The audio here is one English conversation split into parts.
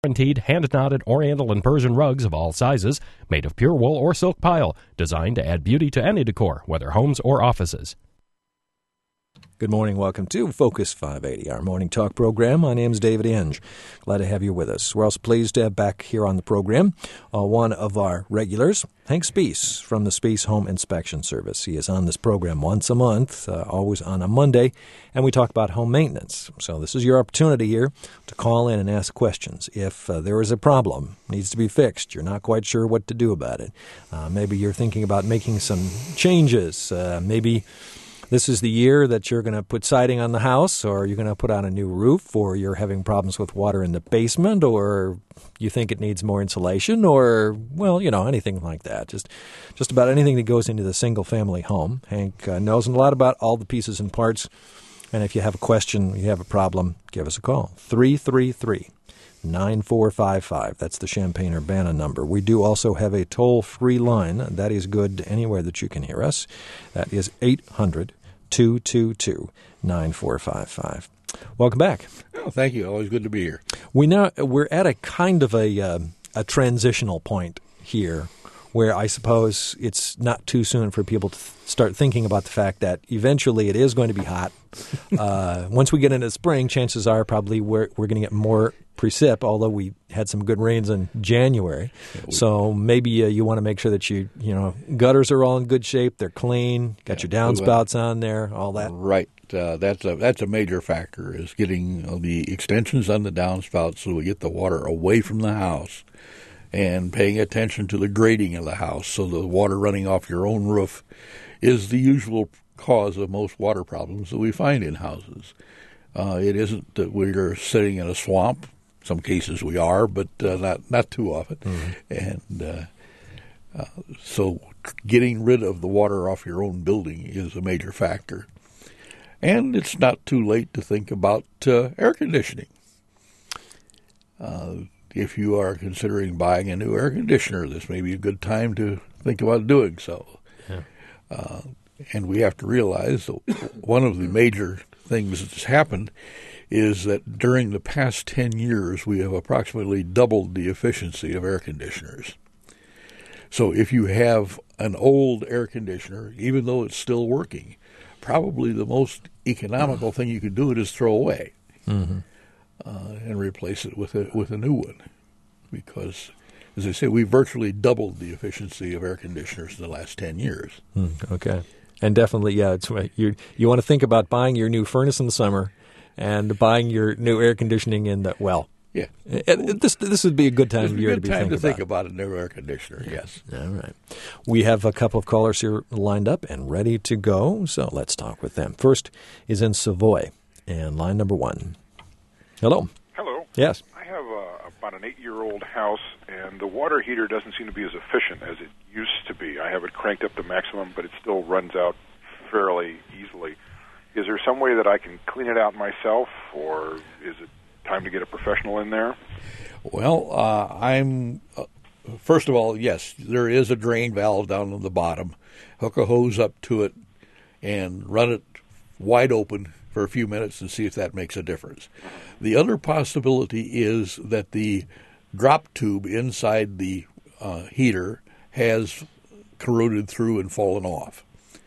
Guaranteed hand-knotted Oriental and Persian rugs of all sizes, made of pure wool or silk pile, designed to add beauty to any decor, whether homes or offices. Good morning. Welcome to Focus 580, our morning talk program. My name is David Inge. Glad to have you with us. We're also pleased to have back here on the program one of our regulars, Hank Spees from the Spees Home Inspection Service. He is on this program once a month, always on a Monday, and we talk about home maintenance. So this is your opportunity here to call in and ask questions. If there is a problem, needs to be fixed, you're not quite sure what to do about it. Maybe you're thinking about making some changes. Maybe this is the year that you're going to put siding on the house, or you're going to put on a new roof, or you're having problems with water in the basement, or you think it needs more insulation, or, well, anything like that. Just about anything that goes into the single-family home. Hank knows a lot about all the pieces and parts, and if you have a question, you have a problem, give us a call. 333-9455. That's the Champaign-Urbana number. We do also have a toll-free line. That is good anywhere that you can hear us. That is 800-222-9455. Welcome back. Oh, thank you. Always good to be here. We're at a kind of a transitional point here where I suppose it's not too soon for people to start thinking about the fact that eventually it is going to be hot. Once we get into spring, chances are probably we're going to get more precip, although we had some good rains in January. So maybe you want to make sure that gutters are all in good shape, they're clean, got your downspouts on there, all that. Right. That's a major factor, is getting the extensions on the downspouts so we get the water away from the house, and paying attention to the grading of the house so the water running off your own roof is the usual cause of most water problems that we find in houses. It isn't that we're sitting in a swamp. Some cases we are, but not too often. Mm-hmm. And so getting rid of the water off your own building is a major factor. And it's not too late to think about air conditioning. If you are considering buying a new air conditioner, this may be a good time to think about doing so. Yeah. And we have to realize that one of the major things that's happened is that during the past 10 years, we have approximately doubled the efficiency of air conditioners. So if you have an old air conditioner, even though it's still working, probably the most economical thing you could do is throw away. Mm-hmm. And replace it with a new one, because, as I say, we virtually doubled the efficiency of air conditioners in the last 10 years. Okay, and definitely, it's you want to think about buying your new furnace in the summer and buying your new air conditioning in the Yeah, this would be a good time of year to be thinking about. Think about a new air conditioner. Yes. All right, we have a couple of callers here lined up and ready to go, so let's talk with them. First is in Savoy, and line number 1. Hello. Hello. Yes. I have about an 8-year-old house, and the water heater doesn't seem to be as efficient as it used to be. I have it cranked up to maximum, but it still runs out fairly easily. Is there some way that I can clean it out myself, or is it time to get a professional in there? Well, first of all, yes, there is a drain valve down on the bottom. Hook a hose up to it and run it wide open for a few minutes and see if that makes a difference. The other possibility is that the drop tube inside the heater has corroded through and fallen off.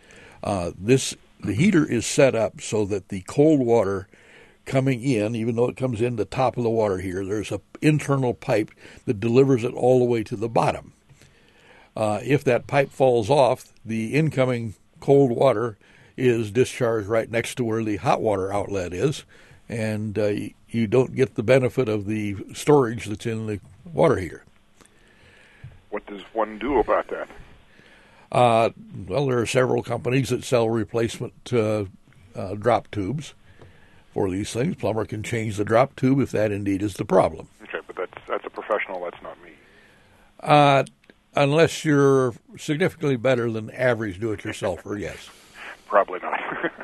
The heater is set up so that the cold water coming in, even though it comes in the top of the water heater, there's an internal pipe that delivers it all the way to the bottom. If that pipe falls off, the incoming cold water is discharged right next to where the hot water outlet is, and you don't get the benefit of the storage that's in the water heater. What does one do about that? Well, there are several companies that sell replacement drop tubes for these things. Plumber can change the drop tube if that indeed is the problem. Okay, but that's a professional, that's not me. Unless you're significantly better than average do-it-yourselfer, yes. Probably not.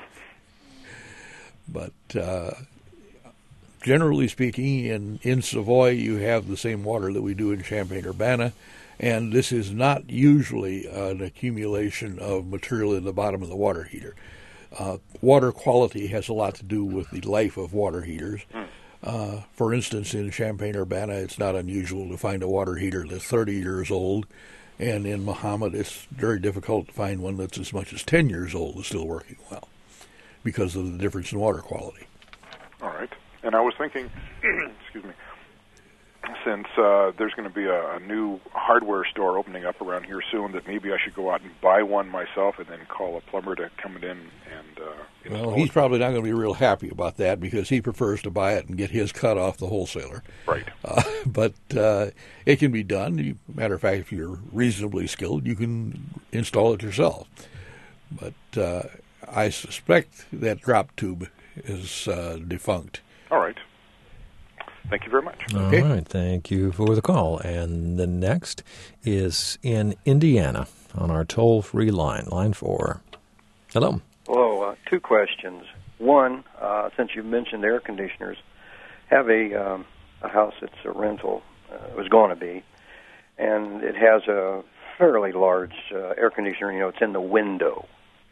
But generally speaking, in Savoy, you have the same water that we do in Champaign-Urbana, and this is not usually an accumulation of material in the bottom of the water heater. Water quality has a lot to do with the life of water heaters. For instance, in Champaign-Urbana, it's not unusual to find a water heater that's 30 years old, and in Mahomet, it's very difficult to find one that's as much as 10 years old and still working well because of the difference in water quality. All right. And I was thinking, excuse me, since there's going to be a new hardware store opening up around here soon, that maybe I should go out and buy one myself and then call a plumber to come in and install Well, he's it. probably not going to be real happy about that because he prefers to buy it and get his cut off the wholesaler. Right. But it can be done. Matter of fact, if you're reasonably skilled, you can install it yourself. But I suspect that drop tube is defunct. All right. Thank you very much. Okay. All right, thank you for the call. And the next is in Indiana on our toll-free line, line 4. Hello. Hello. Two questions. One, since you mentioned air conditioners, have a house that's a rental, it was going to be, and it has a fairly large air conditioner. You know, it's in the window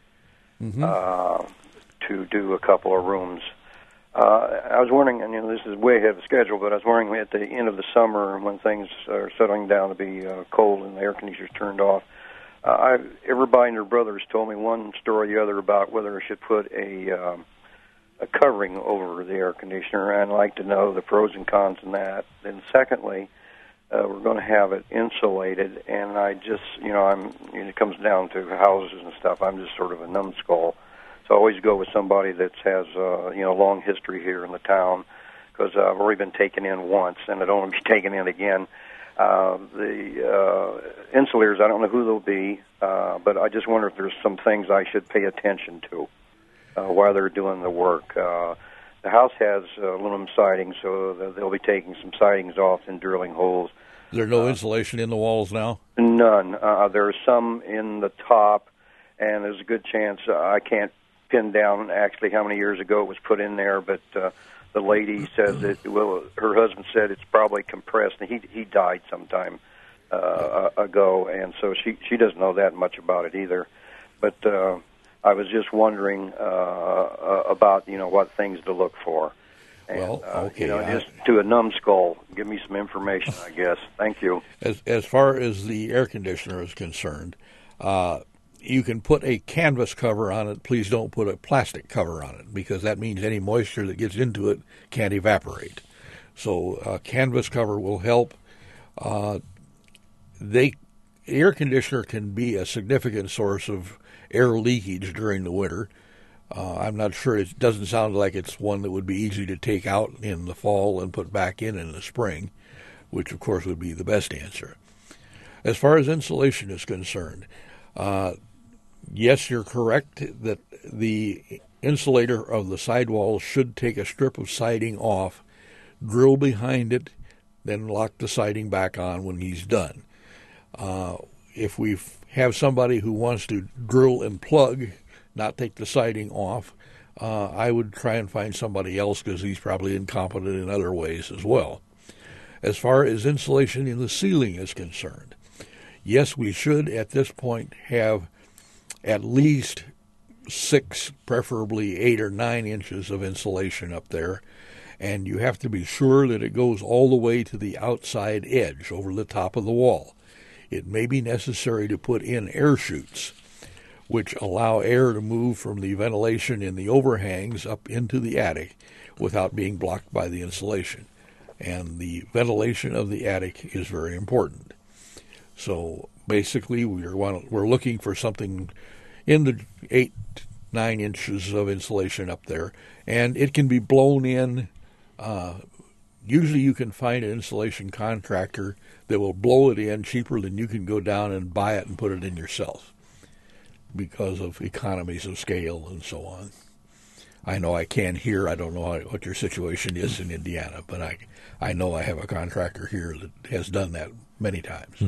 to do a couple of rooms. I was wondering, and this is way ahead of schedule, but I was wondering at the end of the summer when things are settling down to be cold and the air conditioner's turned off, everybody and their brothers told me one story or the other about whether I should put a covering over the air conditioner, and I'd like to know the pros and cons in that. Then secondly, we're going to have it insulated, and I just, it comes down to houses and stuff, I'm just sort of a numbskull. So I always go with somebody that has, a long history here in the town, because I've already been taken in once, and I don't want to be taken in again. The insulators, I don't know who they'll be, but I just wonder if there's some things I should pay attention to while they're doing the work. The house has aluminum siding, so they'll be taking some sidings off and drilling holes. Is there no insulation in the walls now? None. There's some in the top, and there's a good chance I can't pin down actually how many years ago it was put in there, but the lady says that, well, her husband said it's probably compressed, and he died sometime ago, and so she doesn't know that much about it either. But I was just wondering about, what things to look for. And, well, okay. Just to a numbskull, give me some information, I guess. Thank you. As far as the air conditioner is concerned, you can put a canvas cover on it. Please don't put a plastic cover on it, because that means any moisture that gets into it can't evaporate. So a canvas cover will help. The air conditioner can be a significant source of air leakage during the winter. I'm not sure. It doesn't sound like it's one that would be easy to take out in the fall and put back in the spring, which, of course, would be the best answer. As far as insulation is concerned, yes, you're correct that the insulator of the sidewall should take a strip of siding off, drill behind it, then lock the siding back on when he's done. If we have somebody who wants to drill and plug, not take the siding off, I would try and find somebody else, because he's probably incompetent in other ways as well. As far as insulation in the ceiling is concerned, yes, we should at this point have at least 6, preferably 8 or 9 inches of insulation up there, and you have to be sure that it goes all the way to the outside edge over the top of the wall. It may be necessary to put in air chutes, which allow air to move from the ventilation in the overhangs up into the attic without being blocked by the insulation. And the ventilation of the attic is very important. So basically, we're looking for something in the 8-9 inches of insulation up there, and it can be blown in. Usually you can find an insulation contractor that will blow it in cheaper than you can go down and buy it and put it in yourself, because of economies of scale and so on. I know I can't hear. I don't know what your situation is in Indiana, but I know I have a contractor here that has done that many times.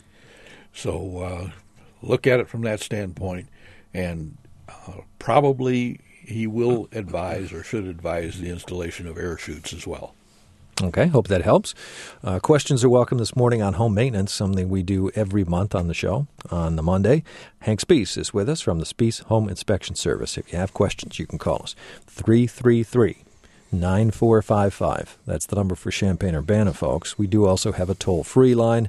So look at it from that standpoint, and probably he will advise or should advise the installation of air chutes as well. Okay, hope that helps. Questions are welcome this morning on home maintenance, something we do every month on the show on the Monday. Hank Spees is with us from the Spees Home Inspection Service. If you have questions, you can call us 333-937-5400. 800-222-9455. That's the number for Champaign-Urbana, folks. We do also have a toll-free line,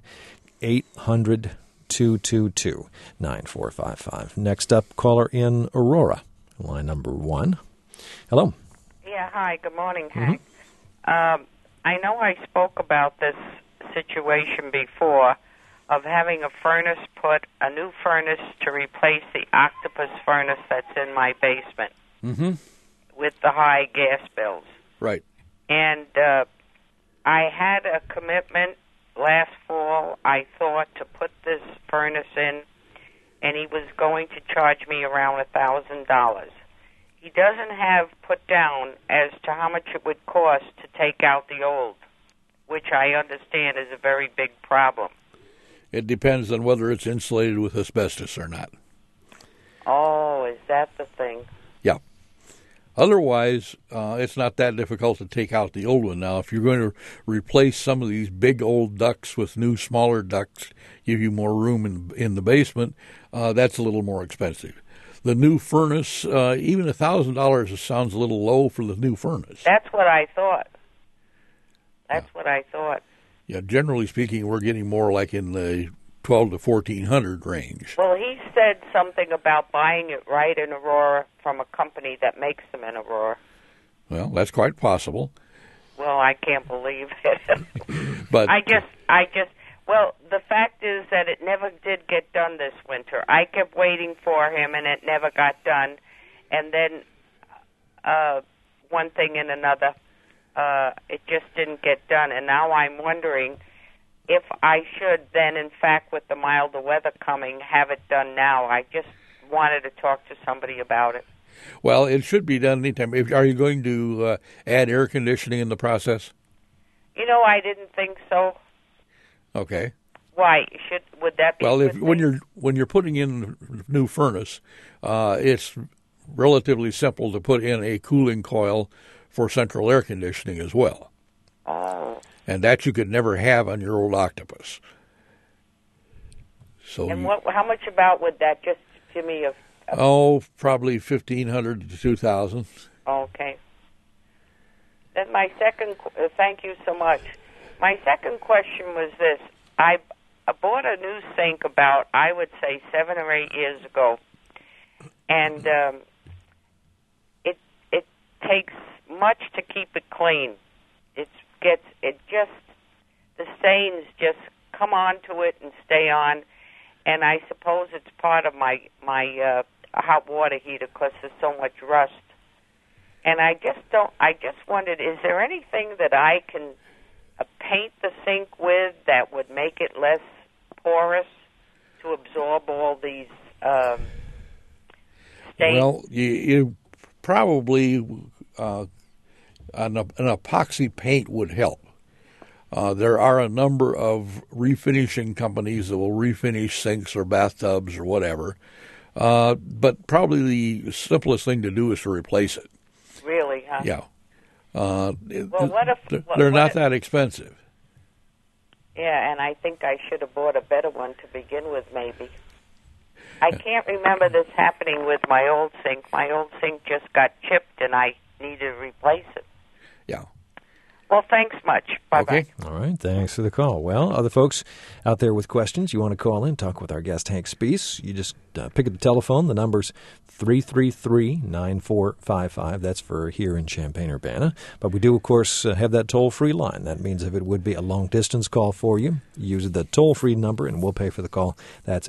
800-222-9455. Next up, caller in Aurora, line number 1. Hello. Yeah, hi. Good morning, Hank. I know I spoke about this situation before of having a new furnace to replace the octopus furnace that's in my basement with the high gas bills. Right. And I had a commitment last fall, I thought, to put this furnace in, and he was going to charge me around $1,000. He doesn't have put down as to how much it would cost to take out the old, which I understand is a very big problem. It depends on whether it's insulated with asbestos or not. Oh, is that the thing? Yeah. Otherwise, it's not that difficult to take out the old one. Now, if you're going to replace some of these big old ducts with new, smaller ducts, give you more room in the basement, that's a little more expensive. The new furnace, even $1,000 sounds a little low for the new furnace. That's what I thought. What I thought. Yeah, generally speaking, we're getting more like in the $1,200 to $1,400 range. Well, he said something about buying it right in Aurora from a company that makes them in Aurora. Well, that's quite possible. Well, I can't believe it. But well, the fact is that it never did get done this winter. I kept waiting for him, and it never got done. And then one thing and another, it just didn't get done. And now I'm wondering if I should then, in fact, with the milder weather coming, have it done now. I just wanted to talk to somebody about it. Well, it should be done anytime. Are you going to add air conditioning in the process? I didn't think so. Okay. Why would that be? Well, when you're putting in a new furnace, it's relatively simple to put in a cooling coil for central air conditioning as well. Oh. And that you could never have on your old octopus. So. And how much about would that? Just give me a. Probably $1,500 to $2,000. Okay. Then my second. Thank you so much. My second question was this: I bought a new sink about, I would say, 7 or 8 years ago, and it takes much to keep it clean. The stains just come onto it and stay on, and I suppose it's part of my hot water heater because there's so much rust. And I just wondered, is there anything that I can paint the sink with that would make it less porous to absorb all these stains? Well, you probably an epoxy paint would help. There are a number of refinishing companies that will refinish sinks or bathtubs or whatever, but probably the simplest thing to do is to replace it. Really, huh? Yeah. They're not that expensive. Yeah, and I think I should have bought a better one to begin with, maybe. I can't remember this happening with my old sink. My old sink just got chipped, and I needed to replace it. Yeah. Well, thanks much. Bye-bye. Okay. All right, thanks for the call. Well, other folks out there with questions, you want to call in, talk with our guest, Hank Spees, you just pick up the telephone. The number's 333-9455. That's for here in Champaign-Urbana. But we do, of course, have that toll-free line. That means if it would be a long-distance call for you, use the toll-free number, and we'll pay for the call. That's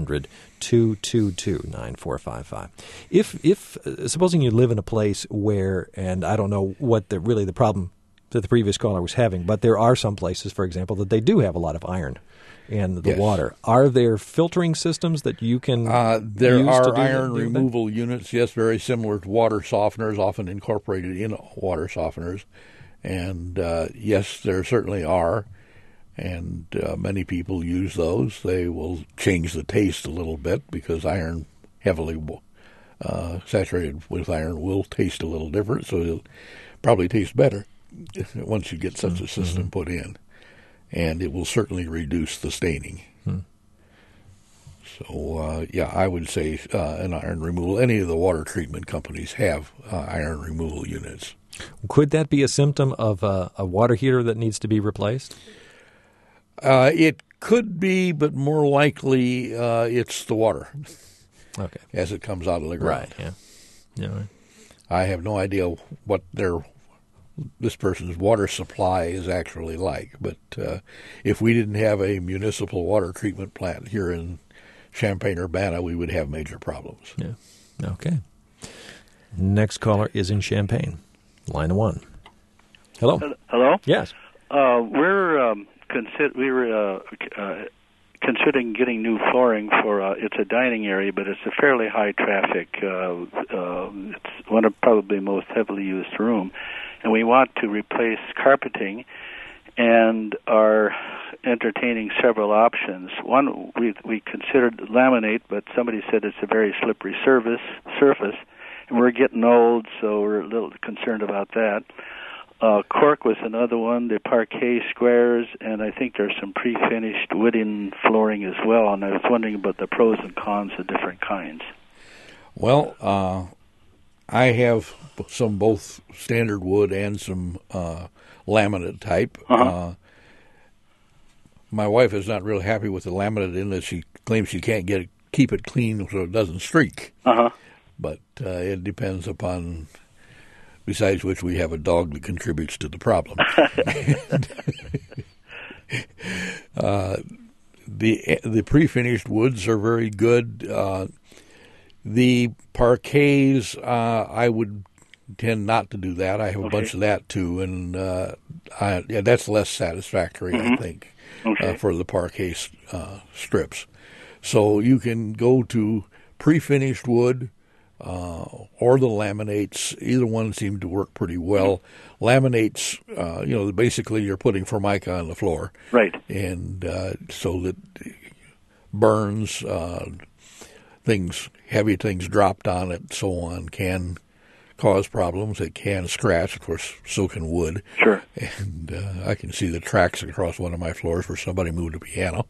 800-222-9455. If supposing you live in a place where, and I don't know what the problem that the previous caller was having, but there are some places, for example, that they do have a lot of iron in the water. Are there filtering systems that you can there use are to do iron removal units, yes, very similar to water softeners, often incorporated in water softeners. And, yes, there certainly are. And many people use those. They will change the taste a little bit because iron, heavily saturated with iron, will taste a little different, so it'll probably taste better once you get such a system put in, and it will certainly reduce the staining. So, I would say an iron removal. Any of the water treatment companies have iron removal units. Could that be a symptom of a water heater that needs to be replaced? It could be, but more likely it's the water as it comes out of the ground. Right, yeah. Right. I have no idea what this person's water supply is actually like, but if we didn't have a municipal water treatment plant here in Champaign-Urbana, we would have major problems. Yeah. Okay. Next caller is in Champaign. Line 1. Hello. Hello. Yes. We're considering getting new flooring for. It's a dining area, but it's a fairly high traffic. It's one of probably most heavily used room, and we want to replace carpeting, and are entertaining several options. One, we considered laminate, but somebody said it's a very slippery surface, and we're getting old, so we're a little concerned about that. Cork was another one, the parquet squares, and I think there's some pre-finished wooden flooring as well, and I was wondering about the pros and cons of different kinds. Well, I have some both standard wood and some laminate type. My wife is not real happy with the laminate in that she claims she can't keep it clean so it doesn't streak. But it depends upon, besides which we have a dog that contributes to the problem. The pre-finished woods are very good. The parquets, I would tend not to do that. I have a bunch of that too, and that's less satisfactory, I think, for the parquet strips. So you can go to pre-finished wood or the laminates. Either one seemed to work pretty well. Laminates, basically you're putting Formica on the floor, right? And so that burns, heavy things dropped on it, so on, can cause problems. It can scratch, of course, soaking wood. Sure. And I can see the tracks across one of my floors where somebody moved a piano.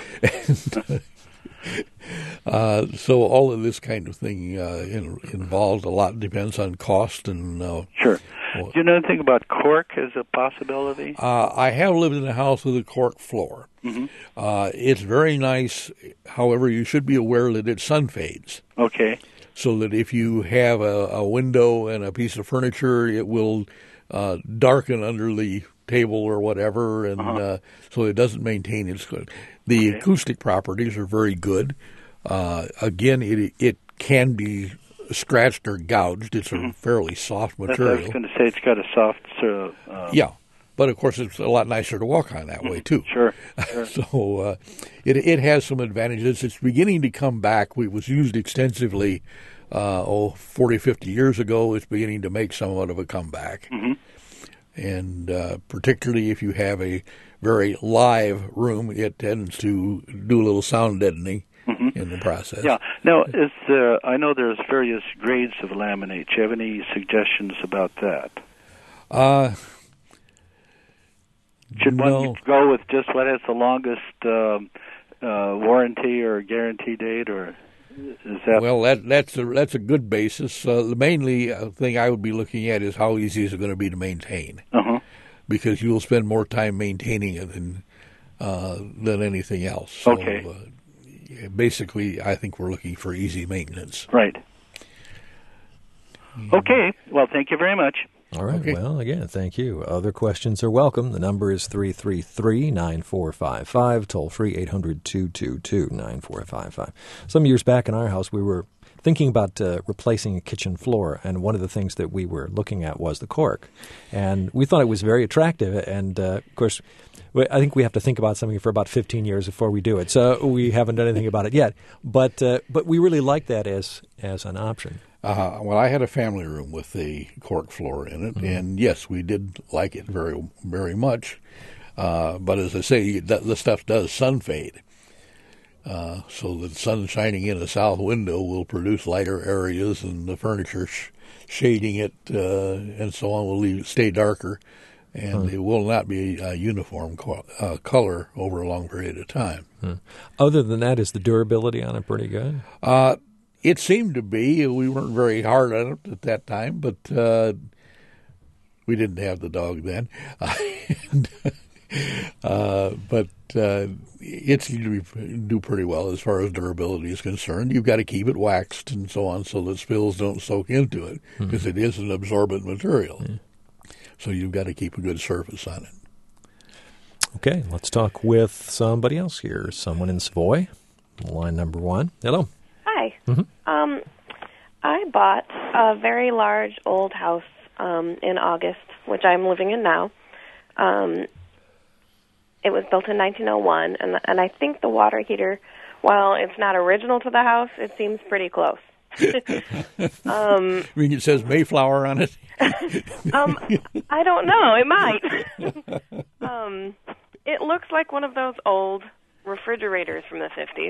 So all of this kind of thing involved a lot. Depends on cost and sure. Do you know anything about cork as a possibility? I have lived in a house with a cork floor. It's very nice. However, you should be aware that it sun fades. Okay. So that if you have a window and a piece of furniture, it will darken under the table or whatever, and so it doesn't maintain its good. The acoustic properties are very good. Again, it can be scratched or gouged. It's a fairly soft material. I was going to say it's got a soft. Yeah, but of course it's a lot nicer to walk on that way too. Sure. So it has some advantages. It's beginning to come back. It was used extensively 40, 50 years ago. It's beginning to make somewhat of a comeback. And particularly if you have a very live room, it tends to do a little sound deadening in the process. Yeah. Now, I know there's various grades of laminate. Do you have any suggestions about that? Should one go with just what has the longest warranty or guarantee date, or is that? Well, that's a good basis. The mainly thing I would be looking at is how easy is it going to be to maintain, because you'll spend more time maintaining it than anything else. So, basically, I think we're looking for easy maintenance. Right. Okay. Well, thank you very much. All right. Okay. Well, again, thank you. Other questions are welcome. The number is 333-9455, toll free 800-222-9455. Some years back in our house, we were thinking about replacing a kitchen floor, and one of the things that we were looking at was the cork. And we thought it was very attractive, and of course, I think we have to think about something for about 15 years before we do it. So we haven't done anything about it yet. But we really like that as an option. Well, I had a family room with a cork floor in it, and yes, we did like it very, very much. But as I say, the stuff does sun fade. So the sun shining in a south window will produce lighter areas, and the furniture shading it and so on will stay darker. and it will not be a uniform color over a long period of time. Other than that, is the durability on it pretty good? It seemed to be. We weren't very hard on it at that time, but we didn't have the dog then. But it seemed to do pretty well as far as durability is concerned. You've got to keep it waxed and so on so that spills don't soak into it, because it is an absorbent material. So you've got to keep a good surface on it. Okay, let's talk with somebody else here. Someone in Savoy, line number 1. Hello. Hi. I bought a very large old house in August, which I'm living in now. It was built in 1901, and I think the water heater, while it's not original to the house, it seems pretty close. I mean, it says Mayflower on it. I don't know. It might. It looks like one of those old refrigerators from the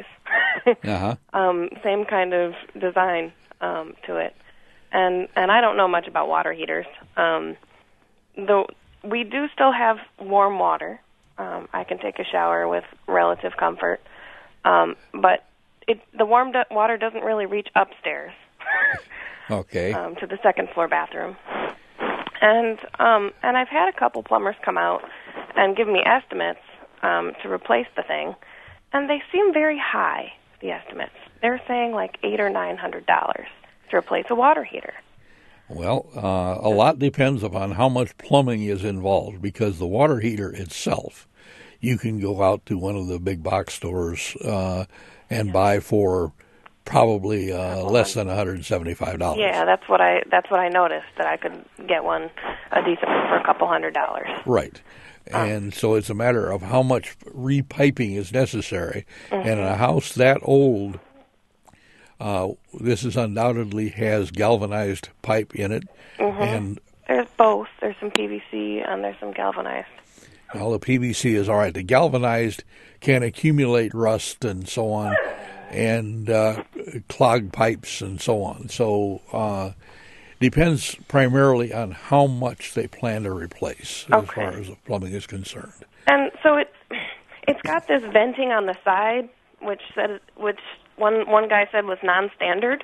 50s. Same kind of design to it. And I don't know much about water heaters. Though we do still have warm water. I can take a shower with relative comfort. But the warm water doesn't really reach upstairs. Okay. To the second floor bathroom. And I've had a couple plumbers come out and give me estimates to replace the thing, and they seem very high, the estimates. They're saying like $800 or $900 to replace a water heater. Well, a lot depends upon how much plumbing is involved, because the water heater itself, you can go out to one of the big box stores and buy for probably less than $175. Yeah, that's what I noticed, that I could get a decent one for a couple $100. Right. And so it's a matter of how much repiping is necessary. And in a house that old, this is undoubtedly has galvanized pipe in it. And there's both. There's some PVC and there's some galvanized. Well, the PVC is all right. The galvanized can accumulate rust and so on, and clog pipes and so on. So depends primarily on how much they plan to replace as far as the plumbing is concerned. And so it's got this venting on the side, which one guy said was non-standard.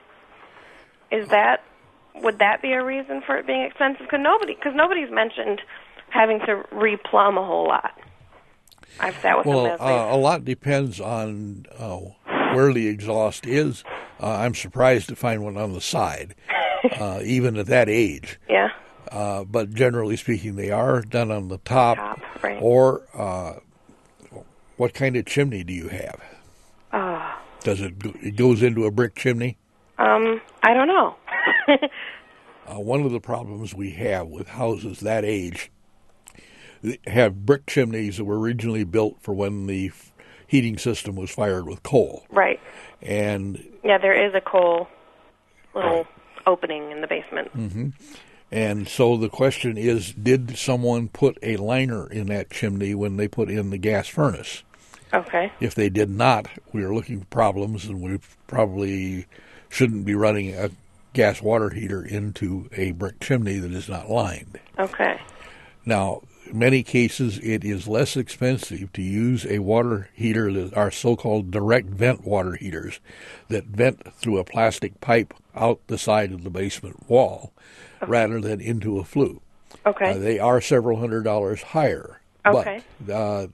Would that be a reason for it being expensive? Because nobody's mentioned having to replumb a whole lot. I've sat with them. A lot depends on where the exhaust is. I'm surprised to find one on the side, even at that age. Yeah. But generally speaking, they are done on the top. Right. Or what kind of chimney do you have? Does it goes into a brick chimney? I don't know. One of the problems we have with houses that age have brick chimneys that were originally built for when the heating system was fired with coal. Right. And yeah, there is a coal little opening in the basement. And so the question is, did someone put a liner in that chimney when they put in the gas furnace? Okay. If they did not, we are looking for problems, and we probably shouldn't be running a gas water heater into a brick chimney that is not lined. Okay. Now, in many cases, it is less expensive to use a water heater that are so-called direct vent water heaters that vent through a plastic pipe out the side of the basement wall rather than into a flue. Okay. They are several $100s higher. Okay. But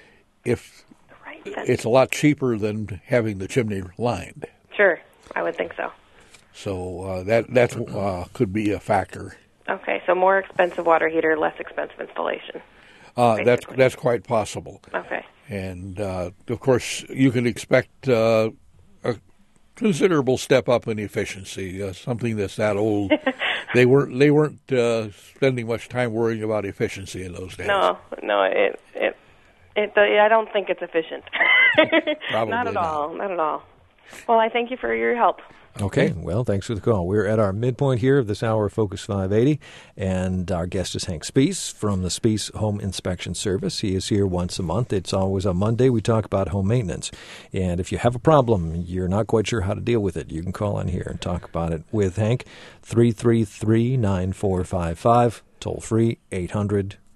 it's a lot cheaper than having the chimney lined. Sure, I would think so. So that could be a factor. Okay, so more expensive water heater, less expensive installation. That's quite possible. Okay. And of course, you can expect a considerable step up in efficiency. Something that's that old, they weren't spending much time worrying about efficiency in those days. No, I don't think it's efficient. Probably not at all. Not at all. Well, I thank you for your help. Okay, well, thanks for the call. We're at our midpoint here of this hour of Focus 580, and our guest is Hank Spees from the Spees Home Inspection Service. He is here once a month. It's always on Monday. We talk about home maintenance. And if you have a problem, you're not quite sure how to deal with it, you can call in here and talk about it with Hank, 333-9455, toll free, 800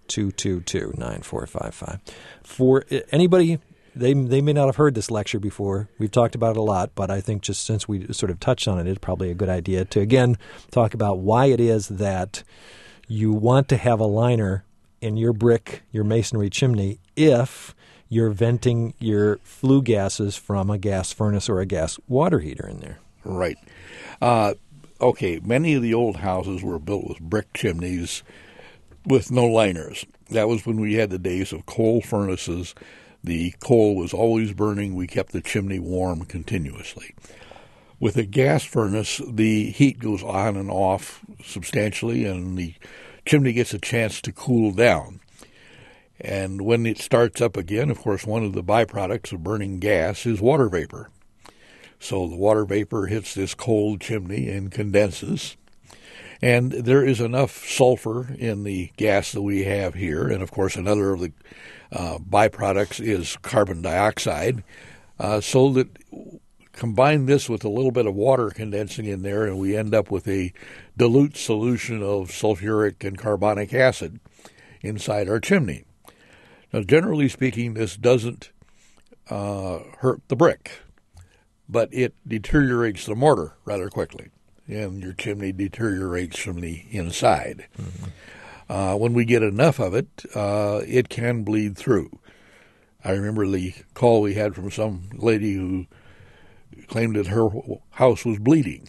222-9455. For anybody, they may not have heard this lecture before. We've talked about it a lot, but I think just since we sort of touched on it, it's probably a good idea to, again, talk about why it is that you want to have a liner in your brick, your masonry chimney, if you're venting your flue gases from a gas furnace or a gas water heater in there. Right. Okay, many of the old houses were built with brick chimneys with no liners. That was when we had the days of coal furnaces. The coal was always burning. We kept the chimney warm continuously. With a gas furnace, the heat goes on and off substantially, and the chimney gets a chance to cool down. And when it starts up again, of course, one of the byproducts of burning gas is water vapor. So the water vapor hits this cold chimney and condenses. And there is enough sulfur in the gas that we have here. And, of course, another of the byproducts is carbon dioxide. So that combine this with a little bit of water condensing in there, and we end up with a dilute solution of sulfuric and carbonic acid inside our chimney. Now, generally speaking, this doesn't hurt the brick, but it deteriorates the mortar rather quickly, and your chimney deteriorates from the inside. Mm-hmm. When we get enough of it, it can bleed through. I remember the call we had from some lady who claimed that her house was bleeding,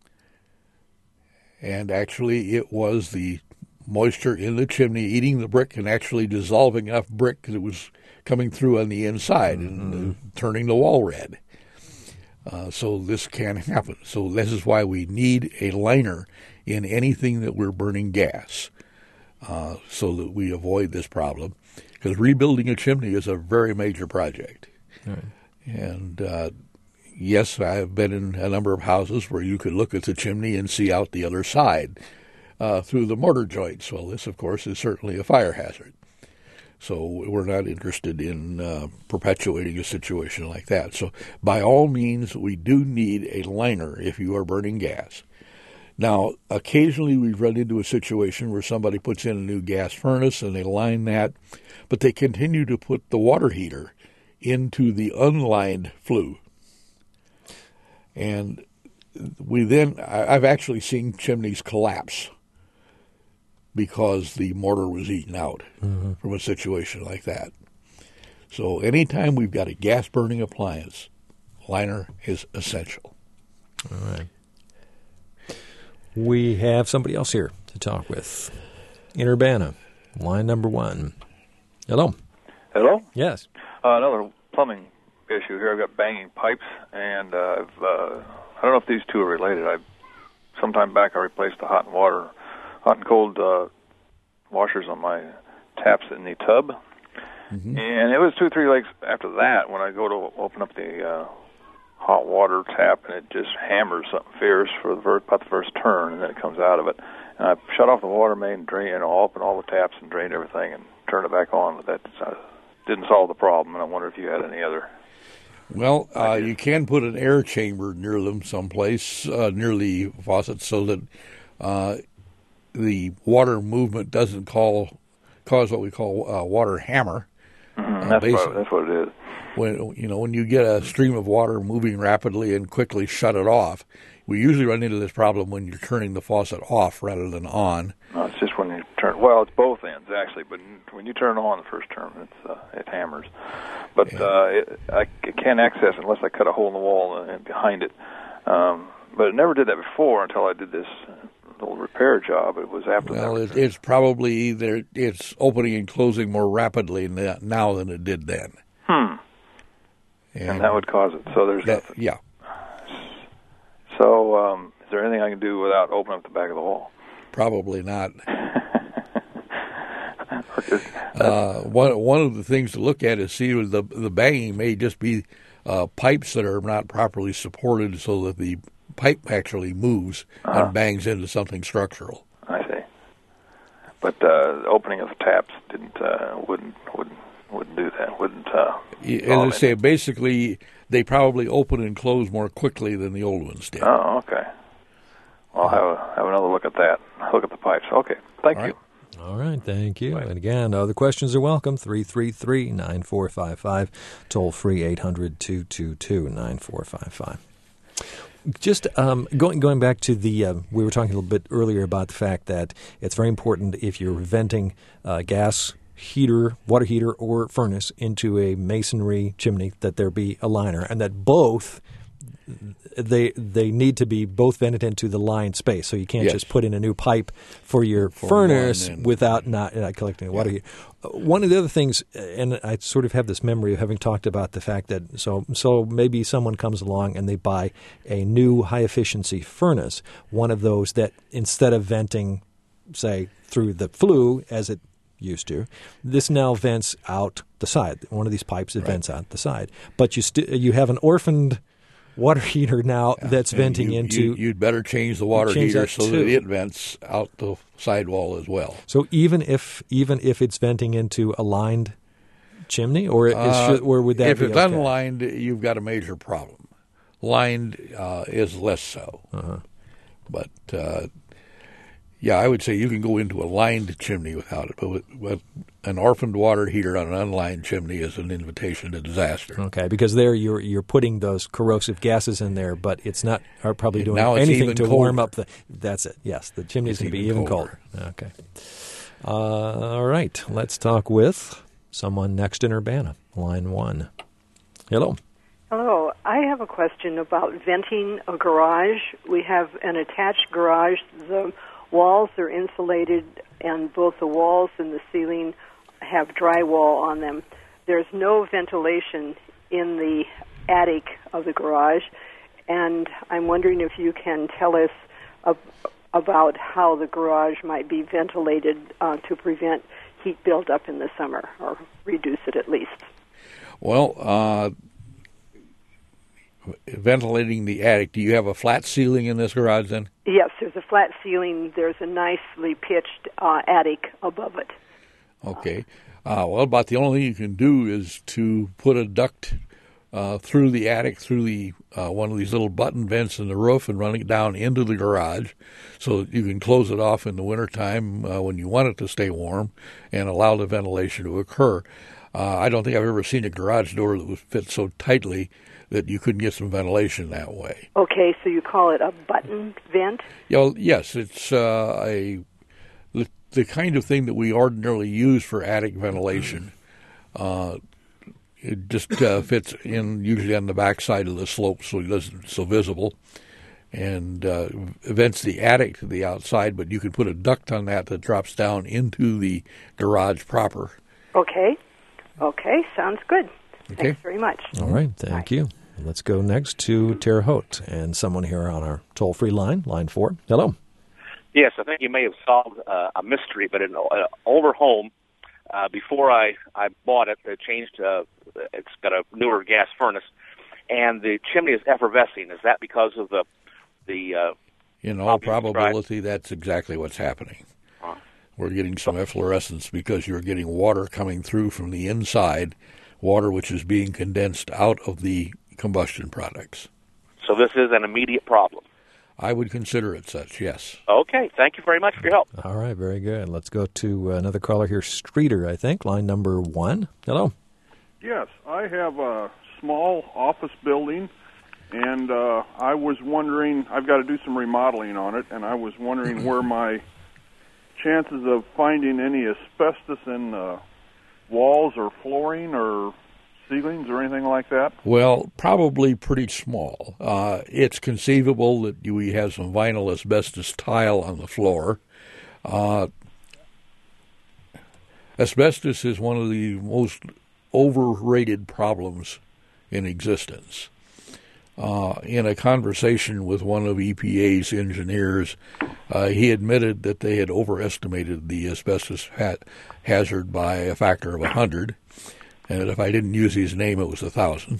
and actually it was the moisture in the chimney eating the brick and actually dissolving enough brick that it was coming through on the inside and turning the wall red. So this can happen. So this is why we need a liner in anything that we're burning gas, so that we avoid this problem. Because rebuilding a chimney is a very major project. Right. And yes, I have been in a number of houses where you could look at the chimney and see out the other side through the mortar joints. Well, this, of course, is certainly a fire hazard. So we're not interested in perpetuating a situation like that. So by all means, we do need a liner if you are burning gas. Now, occasionally we've run into a situation where somebody puts in a new gas furnace and they line that, but they continue to put the water heater into the unlined flue. And I've actually seen chimneys collapse because the mortar was eaten out from a situation like that. So anytime we've got a gas-burning appliance, liner is essential. All right. We have somebody else here to talk with. In Urbana, line number 1. Hello. Hello? Yes. Another plumbing issue here. I've got banging pipes, and I don't know if these two are related. Sometime back I replaced the hot and cold washers on my taps in the tub. Mm-hmm. And it was 2-3 legs after that when I go to open up the hot water tap, and it just hammers something fierce for about the first turn, and then it comes out of it. And I shut off the water main, drain, and open all the taps and drained everything and turned it back on. But that didn't solve the problem, and I wonder if you had any other. Well, you can put an air chamber near them someplace, near the faucet, so that the water movement doesn't cause what we call water hammer. Mm-hmm. That's what it is. When you get a stream of water moving rapidly and quickly shut it off, we usually run into this problem when you're turning the faucet off rather than on. No, it's just when you turn. Well, it's both ends actually, but when you turn it on the first term, it hammers. But I can't access it unless I cut a hole in the wall and behind it. But it never did that before until I did this little repair job. It was after that. Well, it's probably either it's opening and closing more rapidly now than it did then. And that would cause it. So there's nothing. Yeah. So is there anything I can do without opening up the back of the wall? Probably not. One of the things to look at is see the banging may just be pipes that are not properly supported, so that the pipe actually moves and bangs into something structural. I see. But opening of the taps wouldn't do that. Wouldn't. As I say, basically they probably open and close more quickly than the old ones did. Oh, okay. I'll have another look at that. Look at the pipes. Okay. Thank you. All right, thank you. And again, other questions are welcome. 333-9455, toll free 800-222-9455. Just going back to the, we were talking a little bit earlier about the fact that it's very important if you're venting gas heater, water heater, or furnace into a masonry chimney that there be a liner, and that both they need to be both vented into the lined space. So you can't just put in a new pipe for your furnace without not collecting the water heater. One of the other things, and I sort of have this memory of having talked about the fact that so maybe someone comes along and they buy a new high-efficiency furnace, one of those that instead of venting, say, through the flue as it used to, this now vents out the side. One of these pipes that vents out the side. But you have an orphaned water heater now that's venting into... You'd better change the water heater so that it vents out the sidewall as well. So even if it's venting into a lined chimney, or would that if be it's okay? unlined, you've got a major problem. Lined is less so. But I would say you can go into a lined chimney without it, but with an orphaned water heater on an unlined chimney is an invitation to disaster. Okay, because there you're putting those corrosive gases in there, but it's not probably doing anything to warm up the... That's it, yes. The chimney's going to be even colder. Okay. All right, let's talk with someone next in Urbana, line 1. Hello. Hello. I have a question about venting a garage. We have an attached garage. The walls are insulated, and both the walls and the ceiling have drywall on them. There's no ventilation in the attic of the garage, and I'm wondering if you can tell us about how the garage might be ventilated to prevent heat buildup in the summer, or reduce it at least. Well, ventilating the attic, do you have a flat ceiling in this garage then? Yes, there's a flat ceiling. There's a nicely pitched attic above it. Okay. Well, about the only thing you can do is to put a duct through the attic, through the one of these little button vents in the roof, and run it down into the garage so that you can close it off in the wintertime when you want it to stay warm and allow the ventilation to occur. I don't think I've ever seen a garage door that would fit so tightly that you couldn't get some ventilation that way. Okay, so you call it a button vent? Yes, it's the kind of thing that we ordinarily use for attic ventilation. It just fits in usually on the back side of the slope, so it isn't so visible, and vents the attic to the outside, but you can put a duct on that drops down into the garage proper. Okay, sounds good. Okay. Thanks very much. All right, thank you. Let's go next to Terre Haute and someone here on our toll-free line 4. Hello. Yes, I think you may have solved a mystery, but in an older home, before I bought it, they changed. It's got a newer gas furnace, and the chimney is effervescing. Is that because of the in all probability, that's exactly what's happening. We're getting some efflorescence because you're getting water coming through from the inside, water which is being condensed out of the combustion products. So this is an immediate problem. I would consider it such, yes. Okay, thank you very much for your help. All right, very good. Let's go to another caller here, Streeter, I think, line number 1. Hello. Yes, I have a small office building, and I was wondering, I've got to do some remodeling on it, and I was wondering where my chances of finding any asbestos in walls or flooring or ceilings or anything like that? Well, probably pretty small. It's conceivable that we have some vinyl asbestos tile on the floor. Asbestos is one of the most overrated problems in existence. In a conversation with one of EPA's engineers, he admitted that they had overestimated the asbestos hazard by a factor of 100. And if I didn't use his name, it was 1,000.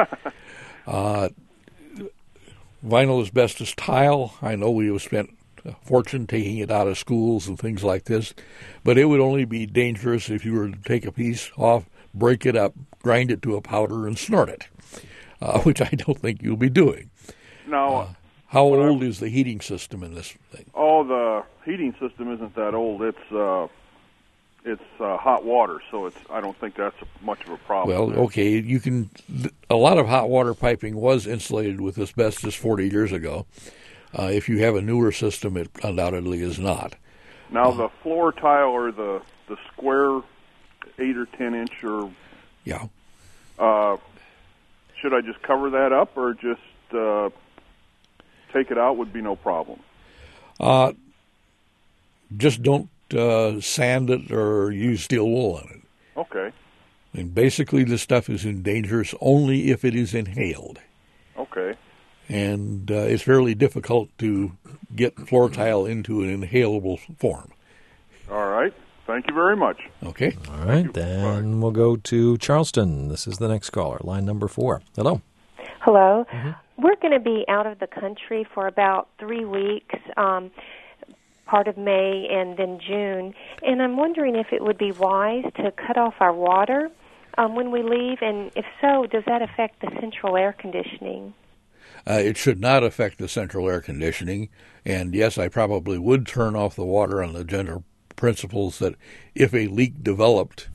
Vinyl asbestos tile, I know we have spent a fortune taking it out of schools and things like this, but it would only be dangerous if you were to take a piece off, break it up, grind it to a powder, and snort it, which I don't think you'll be doing. Now, how old is the heating system in this thing? Oh, the heating system isn't that old. It's it's hot water, so I don't think that's much of a problem. Well, okay, you can. A lot of hot water piping was insulated with asbestos 40 years ago. If you have a newer system, it undoubtedly is not. Now the floor tile or the square 8 or 10 inch or should I just cover that up or just take it out would be no problem? Just don't sand it or use steel wool on it. Okay. And basically, this stuff is dangerous only if it is inhaled. Okay. And it's fairly difficult to get floor tile into an inhalable form. All right. Thank you very much. Okay. All right. Then we'll go to Charleston. This is the next caller, line number 4. Hello. Hello. We're going to be out of the country for about 3 weeks, part of May and then June, and I'm wondering if it would be wise to cut off our water when we leave, and if so, does that affect the central air conditioning? It should not affect the central air conditioning, and yes, I probably would turn off the water on the general principles that if a leak developed,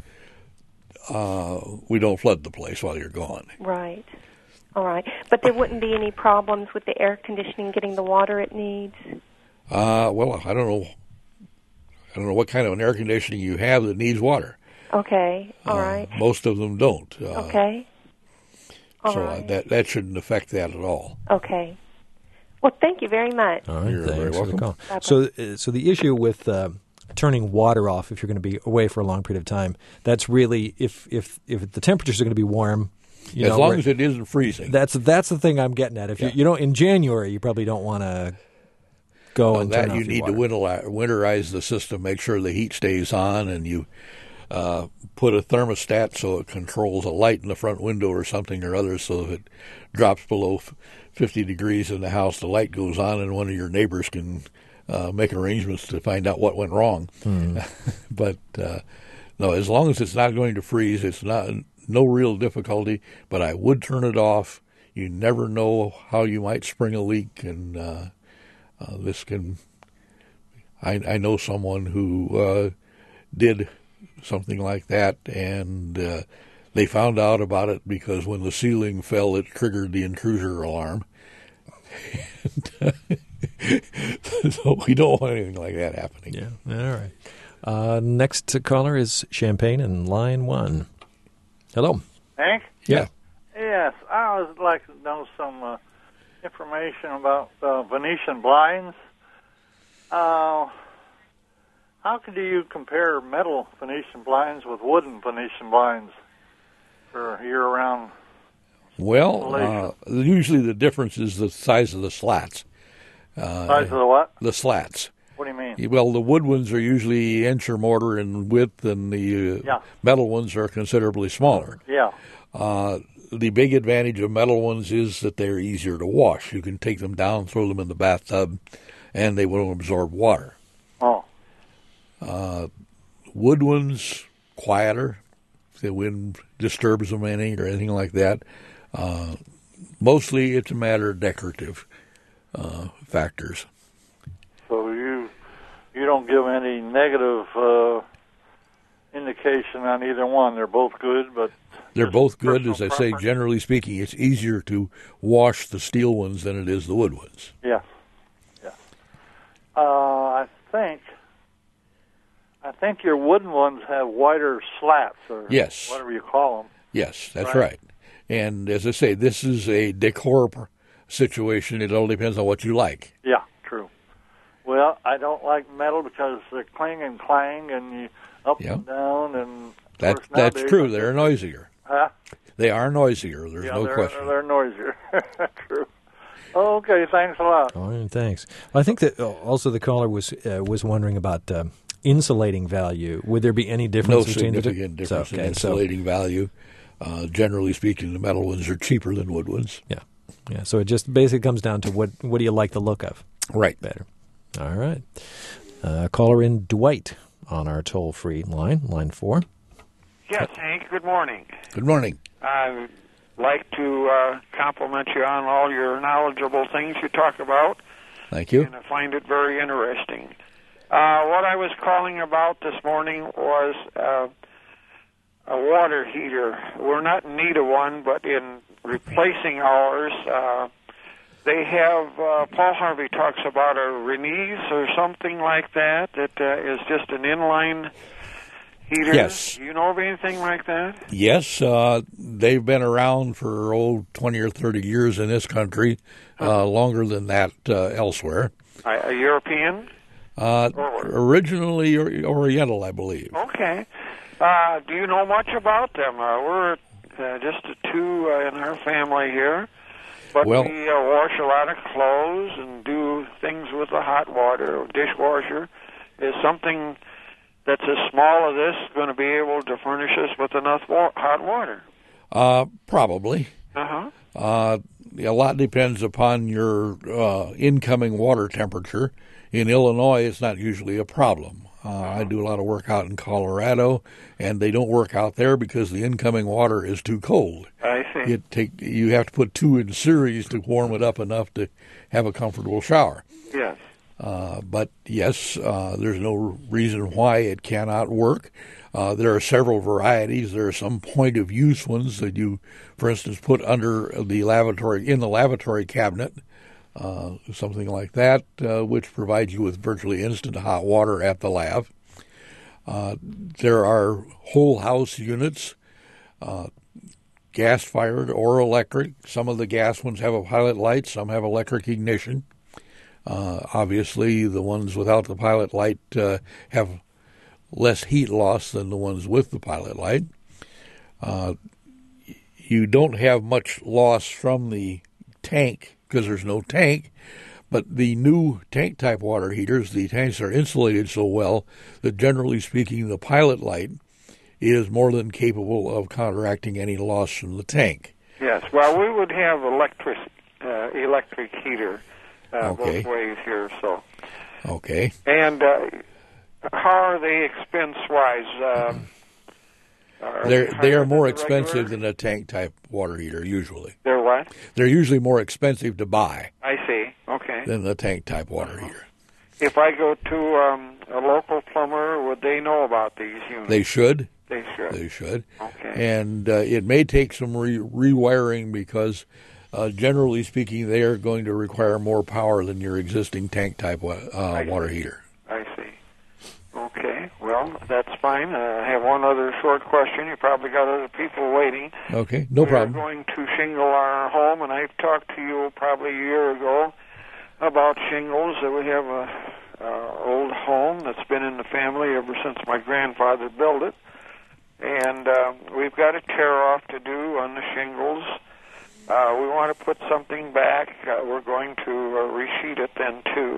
we don't flood the place while you're gone. Right. All right. But there wouldn't be any problems with the air conditioning getting the water it needs? Well, I don't know. I don't know what kind of an air conditioning you have that needs water. Okay. All right. Most of them don't. Okay. All right. That shouldn't affect that at all. Okay. Well, thank you very much. All right. You're Thanks very for welcome. the call. So the issue with turning water off if you're going to be away for a long period of time, that's really if the temperatures are going to be warm. As long as it isn't freezing. That's the thing I'm getting at. If you don't in January, you probably don't want to go and turn off you need to winterize the system, make sure the heat stays on, and you put a thermostat so it controls a light in the front window or something or other. So if it drops below 50 degrees in the house, the light goes on, and one of your neighbors can make arrangements to find out what went wrong. But no, as long as it's not going to freeze, it's no real difficulty. But I would turn it off. You never know how you might spring a leak, and this can. I know someone who did something like that, and they found out about it because when the ceiling fell, it triggered the intruder alarm. So we don't want anything like that happening. Yeah. All right. Next caller is Champaign in line 1. Hello. Hank? Yeah. Yes, I would like to know some information about Venetian blinds. How could you compare metal Venetian blinds with wooden Venetian blinds for year-round? Well, usually the difference is the size of the slats. Size of the what? The slats. What do you mean? Well, the wood ones are usually inch or mortar in width, and the metal ones are considerably smaller. Yeah. The big advantage of metal ones is that they're easier to wash. You can take them down, throw them in the bathtub, and they won't absorb water. Oh. Wood ones, quieter. If the wind disturbs them any or anything like that. Mostly it's a matter of decorative factors. So you don't give any negative indication on either one. They're both good, but they're both good. As I say, generally speaking, it's easier to wash the steel ones than it is the wood ones. Yeah. I think your wooden ones have wider slats, or yes, whatever you call them. Yes, that's right. And as I say, this is a decor situation. It all depends on what you like. Yeah, true. Well, I don't like metal because they cling and clang and you up and down. And that's true. They're noisier. Huh? They are noisier. There's no question. They're noisier. True. Okay, thanks a lot. All right, thanks. Well, I think that also the caller was wondering about insulating value. Would there be any difference? No significant difference in insulating value. Generally speaking, the metal ones are cheaper than wood ones. Yeah. So it just basically comes down to what do you like the look of? Right. Better. All right. Caller in Dwight on our toll-free line 4. Yes, Hank. Good morning. Good morning. I'd like to compliment you on all your knowledgeable things you talk about. Thank you. And I find it very interesting. What I was calling about this morning was a water heater. We're not in need of one, but in replacing ours, they have, Paul Harvey talks about a Renees or something like that is just an inline heater. Yes. Do you know of anything like that? Yes, they've been around for 20 or 30 years in this country, longer than that elsewhere. A European? Originally Oriental, I believe. Okay. Do you know much about them? We're just the two in our family here, but we wash a lot of clothes and do things with the hot water. Dishwasher is something that's as small as this going to be able to furnish us with enough hot water? Probably. Uh-huh. A lot depends upon your incoming water temperature. In Illinois, it's not usually a problem. I do a lot of work out in Colorado, and they don't work out there because the incoming water is too cold. I see. You have to put two in series to warm it up enough to have a comfortable shower. Yes. But yes, there's no reason why it cannot work. There are several varieties. There are some point-of-use ones that you, for instance, put under in the lavatory cabinet, something like that, which provides you with virtually instant hot water at the lav. There are whole house units, gas-fired or electric. Some of the gas ones have a pilot light. Some have electric ignition. Obviously, the ones without the pilot light have less heat loss than the ones with the pilot light. You don't have much loss from the tank because there's no tank, but the new tank-type water heaters, the tanks are insulated so well that generally speaking, the pilot light is more than capable of counteracting any loss from the tank. Yes, well, we would have electric heater Okay. both ways here, so. Okay. And how are they expense-wise? They are more expensive than a tank-type water heater, usually. They're what? They're usually more expensive to buy I see, okay. than the tank-type water heater. If I go to a local plumber, would they know about these units? They should. They should. They should. Okay. And it may take some rewiring because, generally speaking, they are going to require more power than your existing tank-type water heater. I see. Okay, well, that's fine. I have one other short question. You probably got other people waiting. Okay, no problem. We're going to shingle our home, and I talked to you probably a year ago about shingles. We have a old home that's been in the family ever since my grandfather built it, and we've got a tear-off to do on the shingles. We want to put something back. We're going to resheet it then, too.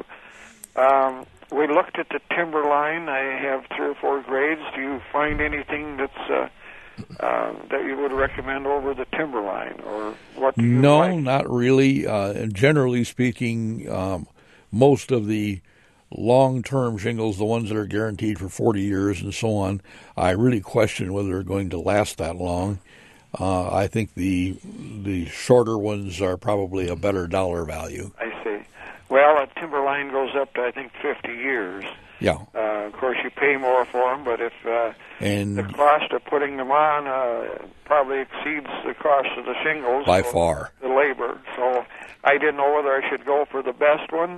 We looked at the timber line. I have 3 or 4 grades. Do you find anything that's that you would recommend over the timber line, or what do you like? Not really. And generally speaking, most of the long-term shingles, the ones that are guaranteed for 40 years and so on, I really question whether they're going to last that long. I think the shorter ones are probably a better dollar value. I see. Well, a timber line goes up to, I think, 50 years. Yeah. Of course, you pay more for them, but if and the cost of putting them on probably exceeds the cost of the shingles. By far. The labor. So I didn't know whether I should go for the best one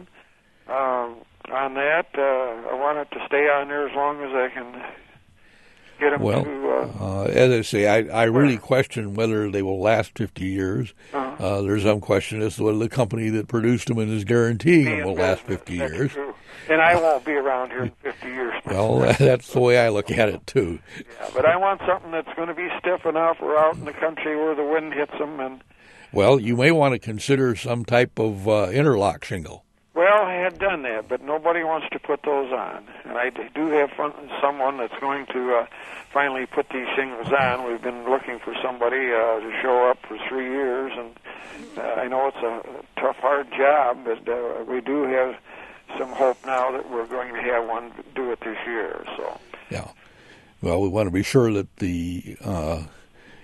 on that. I want it to stay on there as long as I can get them to... as I say, I really question whether they will last 50 years. There's some question as to whether the company that produced them and is guaranteeing them will last 50 years. True. And I won't be around here in 50 years. Well, that's the way I look at it, too. Yeah, but I want something that's going to be stiff enough. We're out in the country where the wind hits them. And well, you may want to consider some type of interlock shingle. Well, I had done that, but nobody wants to put those on. And I do have someone that's going to finally put these shingles on. We've been looking for somebody to show up for 3 years, and I know it's a tough, hard job, but we do have some hope now that we're going to have one do it this year. So yeah, well, we want to be sure that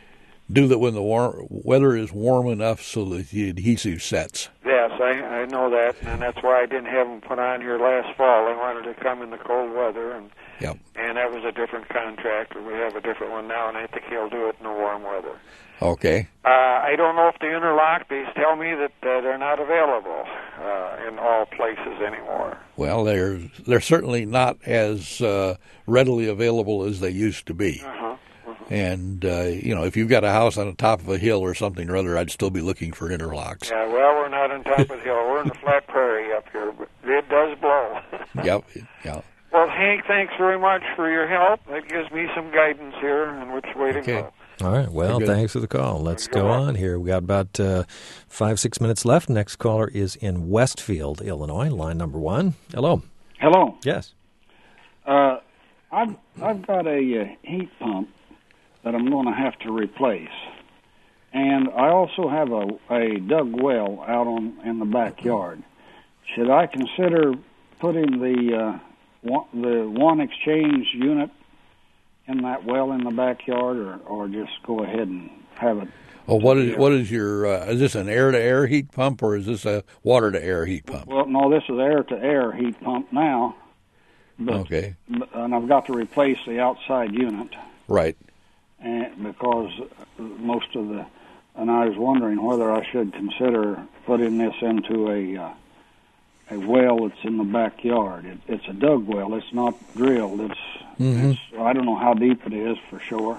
do that when the weather is warm enough so that the adhesive sets. Yes, I know that, and that's why I didn't have them put on here last fall. I wanted to come in the cold weather, and that was a different contractor. We have a different one now, and I think he'll do it in the warm weather. Okay. I don't know if the interlock, they tell me that they're not available in all places anymore. Well, they're certainly not as readily available as they used to be. And, if you've got a house on the top of a hill or something or other, I'd still be looking for interlocks. Yeah, well, we're not on top of the hill. We're in the flat prairie up here, but it does blow. Yep. Well, Hank, thanks very much for your help. That gives me some guidance here on which way to go. All right. Well, thanks for the call. Let's go on here. We got about 5-6 minutes left. Next caller is in Westfield, Illinois, line number 1. Hello. Hello. Yes. I've got a heat pump that I'm going to have to replace, and I also have a dug well out in the backyard. Should I consider putting the one exchange unit in that well in the backyard, or just go ahead and have it? Oh, what is your? Is this an air-to-air heat pump, or is this a water-to-air heat pump? Well, no, this is air-to-air heat pump now. Okay. And I've got to replace the outside unit. Right. And because most of and I was wondering whether I should consider putting this into a well that's in the backyard. It's a dug well. It's not drilled. It's I don't know how deep it is for sure.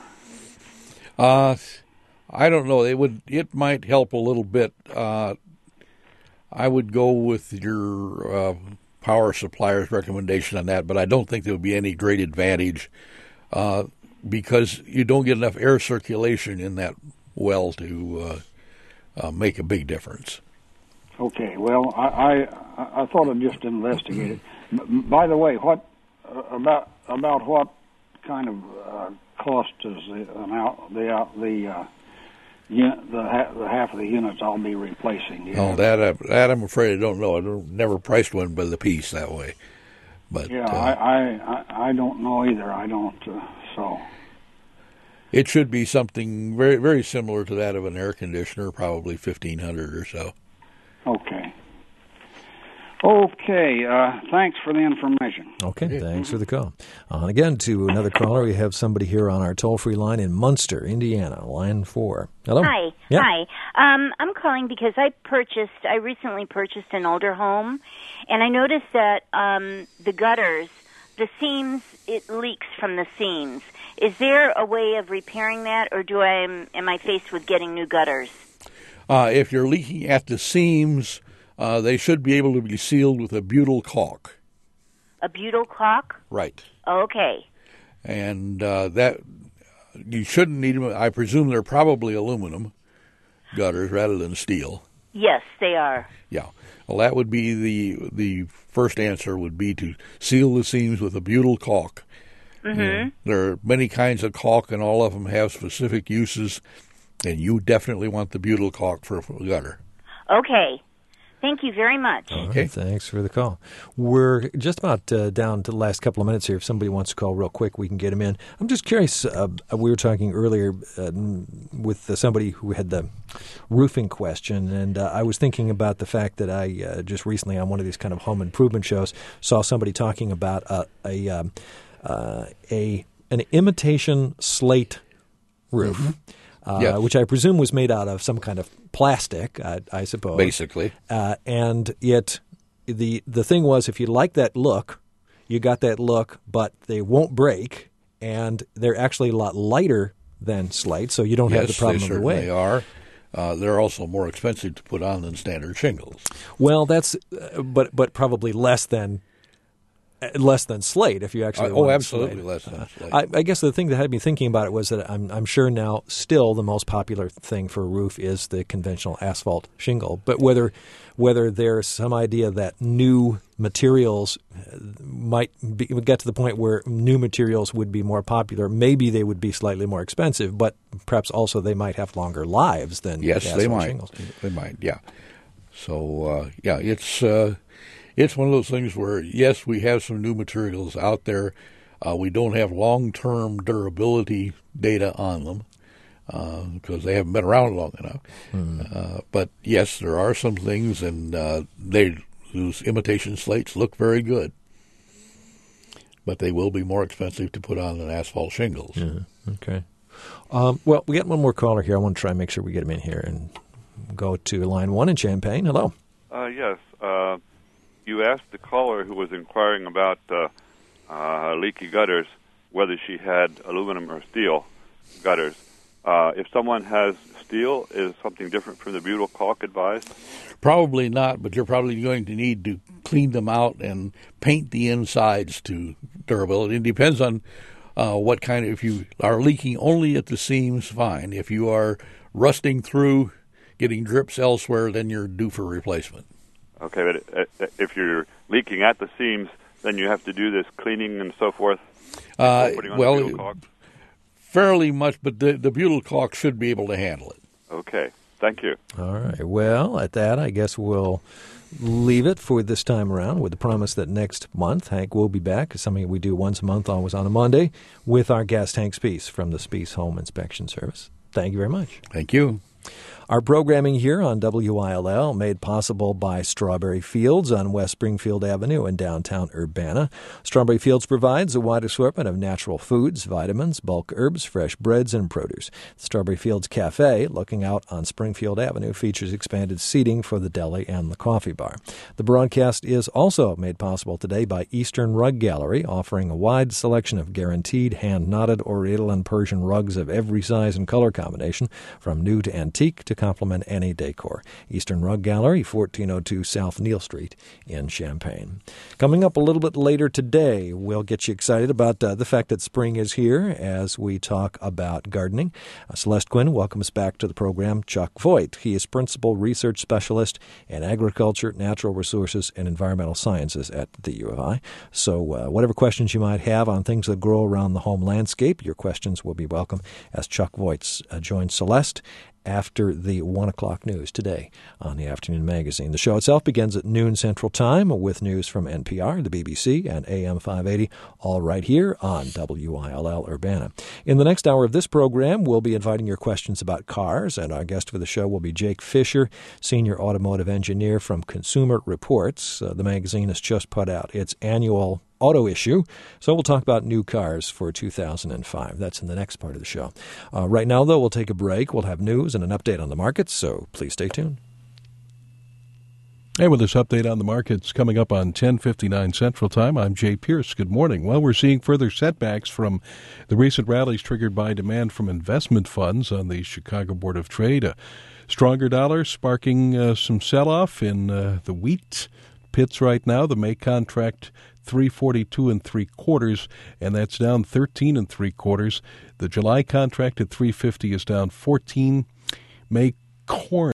I don't know. It might help a little bit. I would go with your power supplier's recommendation on that, but I don't think there would be any great advantage because you don't get enough air circulation in that well to make a big difference. Okay. Well, I thought I'd just investigate it. By the way, what about what kind of cost is the half of the units I'll be replacing? That I'm afraid I don't know. I never priced one by the piece that way. But I don't know either. I don't. So it should be something very very similar to that of an air conditioner, probably $1,500 or so. Okay. Okay, thanks for the information. Okay, thanks for the call. On again to another caller. We have somebody here on our toll-free line in Munster, Indiana, line 4. Hello. Hi. Yeah. Hi. I'm calling because I recently purchased an older home, and I noticed that the gutters, the seams, it leaks from the seams. Is there a way of repairing that, or am I faced with getting new gutters? If you're leaking at the seams, they should be able to be sealed with a butyl caulk. A butyl caulk? Right. Okay. And that you shouldn't need them. I presume they're probably aluminum gutters rather than steel. Yes, they are. Yeah. Well, that would be the first answer would be to seal the seams with a butyl caulk. Mm-hmm. There are many kinds of caulk, and all of them have specific uses, and you definitely want the butyl caulk for a gutter. Okay. Thank you very much. Okay, thanks for the call. We're just about down to the last couple of minutes here. If somebody wants to call real quick, we can get them in. I'm just curious, we were talking earlier with somebody who had the roofing question, and I was thinking about the fact that I just recently on one of these kind of home improvement shows saw somebody talking about an imitation slate roof. Mm-hmm. Yes. Which I presume was made out of some kind of plastic, I suppose. Basically. And the thing was, if you like that look, you got that look, but they won't break, and they're actually a lot lighter than slate, so you don't have the problem of the weight. They are. They're also more expensive to put on than standard shingles. Well, that's but probably less than slate, if you actually want absolutely slate. Less than slate. I guess the thing that had me thinking about it was that I'm sure now still the most popular thing for a roof is the conventional asphalt shingle. But whether there's some idea that new materials would get to the point where new materials would be more popular, maybe they would be slightly more expensive, but perhaps also they might have longer lives than asphalt shingles. They might, yeah. So, it's one of those things where, yes, we have some new materials out there. We don't have long-term durability data on them. because they haven't been around long enough. But yes, there are some things, and those imitation slates look very good. But they will be more expensive to put on than asphalt shingles. Yeah. Okay. Well, we got one more caller here. I want to try and make sure we get him in here and go to line 1 in Champaign. Hello. Yes. You asked the caller who was inquiring about leaky gutters whether she had aluminum or steel gutters. If someone has steel, is something different from the butyl caulk advised? Probably not, but you're probably going to need to clean them out and paint the insides to durability. It depends on what kind of, if you are leaking only at the seams, fine. If you are rusting through, getting drips elsewhere, then you're due for replacement. Okay, but if you're leaking at the seams, then you have to do this cleaning and so forth? Putting on the butyl caulk? Fairly much, but the butyl caulk should be able to handle it. Okay, thank you. All right. Well, at that, I guess we'll leave it for this time around with the promise that next month Hank will be back. It's something we do once a month, always on a Monday, with our guest Hank Speece from the Speece Home Inspection Service. Thank you very much. Thank you. Our programming here on WILL made possible by Strawberry Fields on West Springfield Avenue in downtown Urbana. Strawberry Fields provides a wide assortment of natural foods, vitamins, bulk herbs, fresh breads, and produce. Strawberry Fields Cafe, looking out on Springfield Avenue, features expanded seating for the deli and the coffee bar. The broadcast is also made possible today by Eastern Rug Gallery, offering a wide selection of guaranteed hand-knotted Oriental and Persian rugs of every size and color combination, from new to antique to complement any decor. Eastern Rug Gallery, 1402 South Neal Street in Champaign. Coming up a little bit later today, we'll get you excited about the fact that spring is here as we talk about gardening. Celeste Quinn welcomes back to the program Chuck Voigt. He is Principal Research Specialist in Agriculture, Natural Resources, and Environmental Sciences at the U of I. So whatever questions you might have on things that grow around the home landscape, your questions will be welcome as Chuck Voigt joins Celeste after the 1 o'clock news today on the Afternoon Magazine. The show itself begins at noon Central Time with news from NPR, the BBC, and AM 580, all right here on WILL Urbana. In the next hour of this program, we'll be inviting your questions about cars, and our guest for the show will be Jake Fisher, Senior Automotive Engineer from Consumer Reports. The magazine has just put out its annual auto issue, so we'll talk about new cars for 2005. That's in the next part of the show. Right now, though, we'll take a break. We'll have news and an update on the markets, so please stay tuned. And with this update on the markets coming up on 10:59 Central Time, I'm Jay Pierce. Good morning. Well, we're seeing further setbacks from the recent rallies triggered by demand from investment funds on the Chicago Board of Trade. A stronger dollar sparking some sell-off in the wheat pits right now. The May contract 342 3/4, and that's down 13 3/4. The July contract at 350 is down 14. May corn